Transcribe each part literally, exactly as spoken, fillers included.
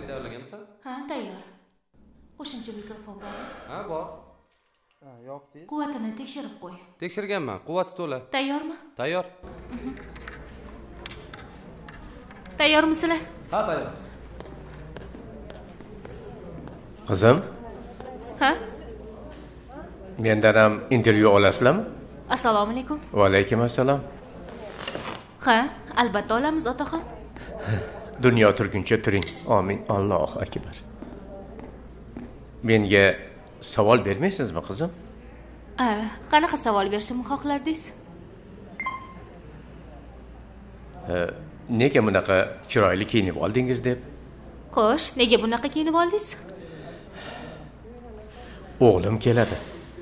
tayyorlaganmisan? Ha, tayyor. Qo'shimcha mikrofon bormi? Ha, bor. Ha, yo'q deydi. Quvvatini tekshirib qo'y. Tekshirganman, quvvati to'la. Tayyormi? Tayyor. Tayyormisizlar? Ha, tayyormiz. Qizim, Ha? mendan ham intervyu olasizlarmi? Assalomu alaykum. Va alaykum assalom. Ha, albatta olamiz, otaxon. Dunyo turguncha turing. Amin. Allohu akbar. Menga savol bermaysizmi, qizim? A, qanaqa savol berishimni xohlardingiz? Nega bunaqa chiroyli kiyinib oldingiz deb? Xo'sh, nega bunaqa kiyinib oldingiz? O'g'lim keladi.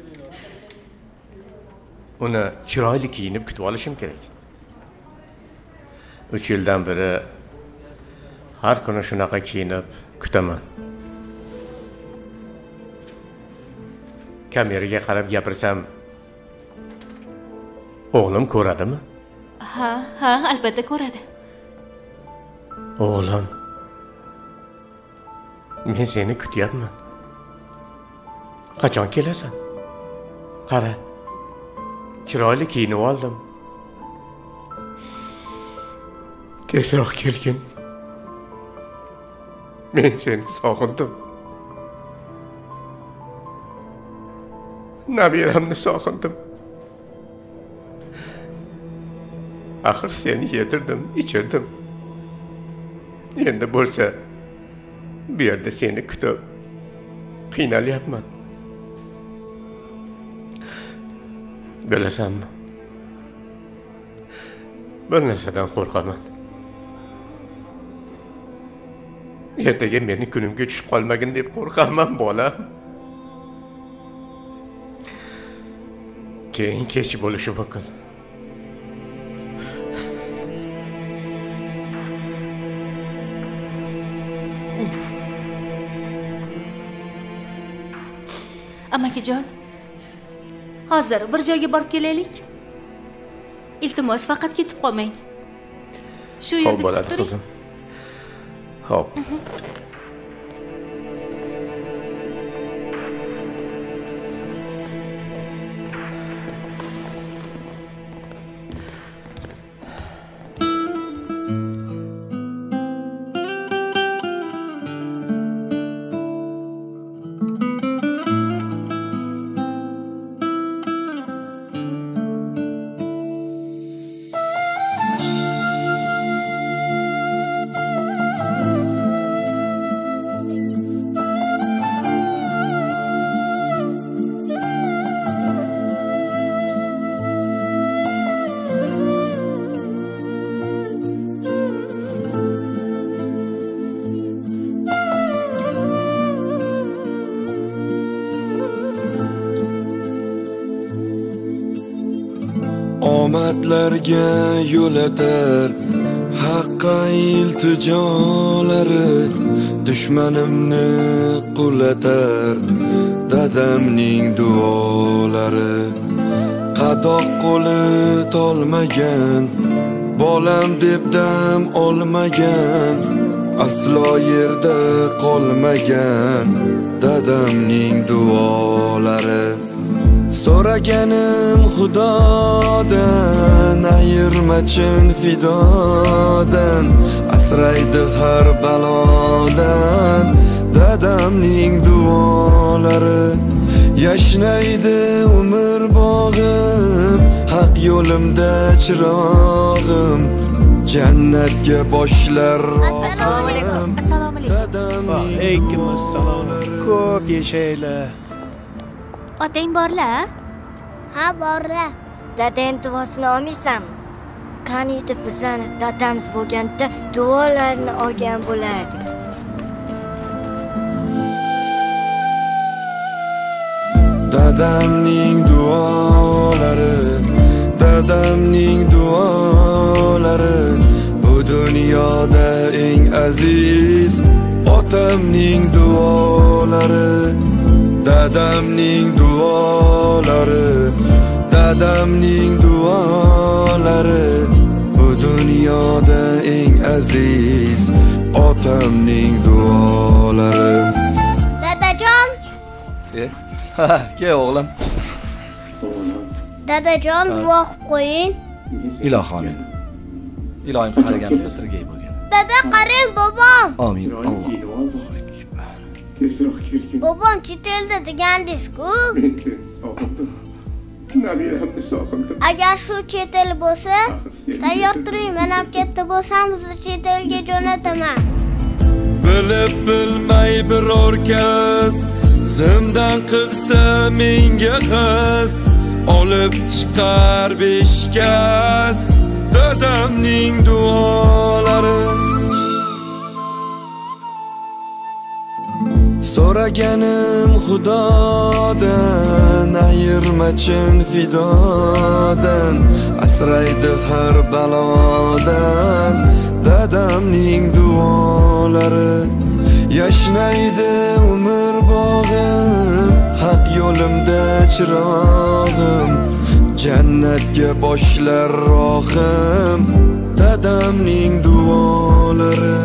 Uni chiroyli kiyinib kutib olishim kerak. uch yildan beri har kuni shunaqa kiyinib kutaman. Kameraga qarab gapirsam, o'g'lim ko'radimi? Ha, ha, albatta ko'radi. O'g'lim, men seni kutyapman. Qachon kelasan? Qara, chiroyli kiyinib oldim. Tezroq kelgin. Men seni sog'indim. Nabiramni sog'indim. Axir seni yedirdim, ichirdim. Endi bo'lsa, bu yerda seni kutib qiynalyapman. Bilasanmi? Bir narsadan qo'rqaman. Ertaga meni kunimga tushib qolmagin deb qo'rqaman, bolam. Keyin kech bo'lishi mumkin. Amakijon, hozir bir joyga borib kelaylik. Iltimos, faqat ketib qolmang. Shu yerda kutib turing. Qizim. Xo'p. omadlarga yo'l etar haqqa iltijolari, dushmanimni qulatar dadamning duolari. Qadoq qo'li tolmagan, bolam deb dam olmagan, aslo yerda qolmagan dadamning duolari. So'raganim Xudodan, ayirmachin fidodan, asraydi har balodan dadamning duolari. Yashnaydi umr bog'im, haq yo'limda chirog'im, jannatga boshlar rohim. Assalomu alaykum. Alaykum assalom. Ko'p yashaylar. Otang borlar? Ha, borlar. Dadang duosini olmaysanmi? Qani edi bizani dadamiz bo'lganda duolarni olgan bo'lardik. Dadamning duolari, dadamning duolari, bu dunyoda eng aziz otamning duolari. Dadamning duolari, dadamning duolari, bu dunyoda eng aziz otamning duolari. E, ha, kel o'g'lim. Dadajon, duo qilib qo'ying. Ilohi amin. Ilohim qaraganimga tirgay bo'lgin. Dada, qarang, bobom. Amin. Bobom chet elda degandingiz-ku. Agar shu chet el bo'lsa, tayyor turing, men ham katta bo'lsam, sizni chet elga jo'nataman. Bilib bilmay biror kez zimdan qilsa menga qiz, olib chiqar beshkaz dadamning duolari. So'raganim Xudodan, ayirma chin fidodan, asraydi har balodan dadamning duolari. Yashnaydi umr bog'im, haq yo'limda chirog'im, jannatga boshlar rohim dadamning duolari.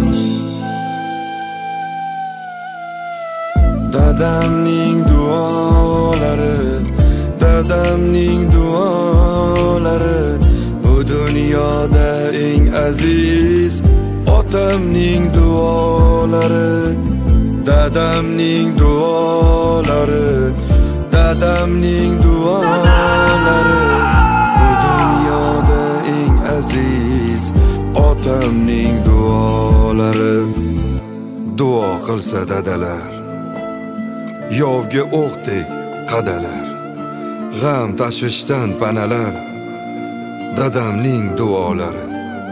Dadamning duolari, dadamning duolari, bu dunyoda eng aziz otamning duolari. Dadamning duolari, dadamning duolari, bu dunyoda eng aziz otamning duolari. Duo qilsa dadalar, yovga o'qdek qadalar, g'am tashvishdan panalar dadamning duolari.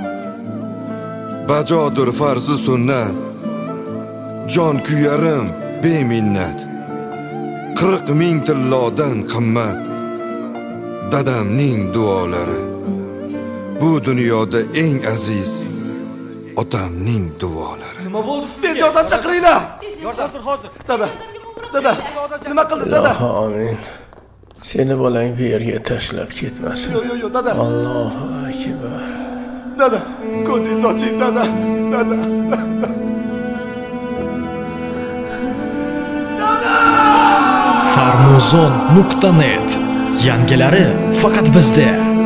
Bajodur farzi sunnat, jon kuyarim beminnat, qirq ming tillodan qimmat dadamning duolari. Bu dunyoda eng aziz otamning duolari. Nima bo'ldi? Tez yordam chaqiringlar. Yordam hozir, hozir. Dada. Dada, nima qildi dada? Amin. Seni bolang bu yerga tashlab ketmasin. Yo, yo, yo, dada. Allohu akbar. Dada, ko'zingizni oching, dada. Dada. Dada! farmuzon nuqta net yangilari faqat bizda.